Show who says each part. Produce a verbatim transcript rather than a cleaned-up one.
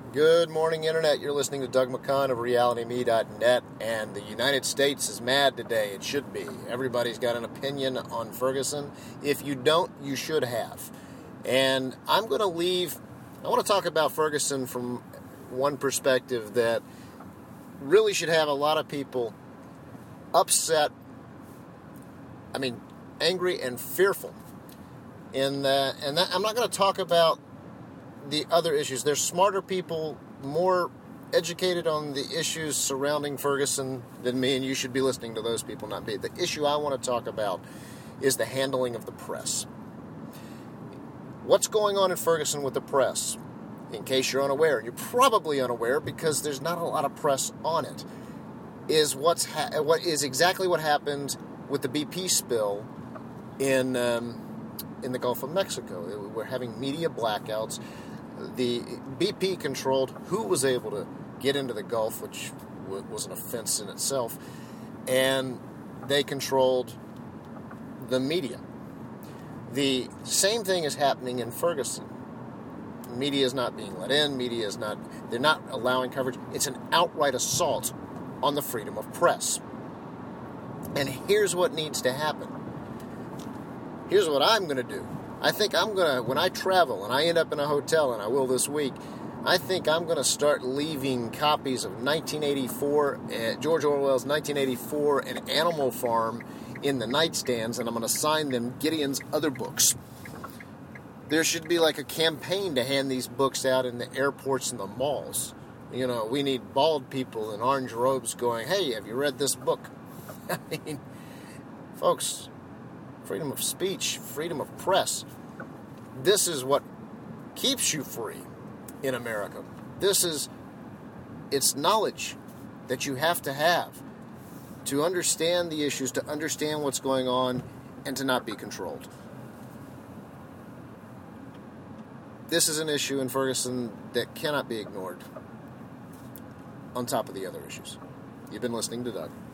Speaker 1: Good morning, Internet. You're listening to Doug McCann of reality me dot net, and the United States is mad today. It should be. Everybody's got an opinion on Ferguson. If you don't, you should have. And I'm going to leave, I want to talk about Ferguson from one perspective that really should have a lot of people upset, I mean, angry and fearful. In, uh, and that, I'm not going to talk about the other issues. There's smarter people, more educated on the issues surrounding Ferguson than me, and you should be listening to those people, not me. The issue I want to talk about is the handling of the press. What's going on in Ferguson with the press? In case you're unaware, you're probably unaware because there's not a lot of press on it, is what's ha- what is exactly what happened with the B P spill in um, in the Gulf of Mexico. We're having media blackouts. The B P controlled who was able to get into the Gulf, which was an offense in itself, and they controlled the media. The same thing is happening in Ferguson. Media is not being let in. Media is not, they're not allowing coverage. It's an outright assault on the freedom of press. And here's what needs to happen. Here's what I'm going to do. I think I'm going to, when I travel and I end up in a hotel, and I will this week, I think I'm going to start leaving copies of nineteen eighty-four, uh, George Orwell's nineteen eighty-four and Animal Farm in the nightstands, and I'm going to sign them Gideon's other books. There should be like a campaign to hand these books out in the airports and the malls. You know, we need bald people in orange robes going, hey, have you read this book? I mean, folks, freedom of speech, freedom of press. This is what keeps you free in America. This is, it's knowledge that you have to have to understand the issues, to understand what's going on, and to not be controlled. This is an issue in Ferguson that cannot be ignored on top of the other issues. You've been listening to Doug.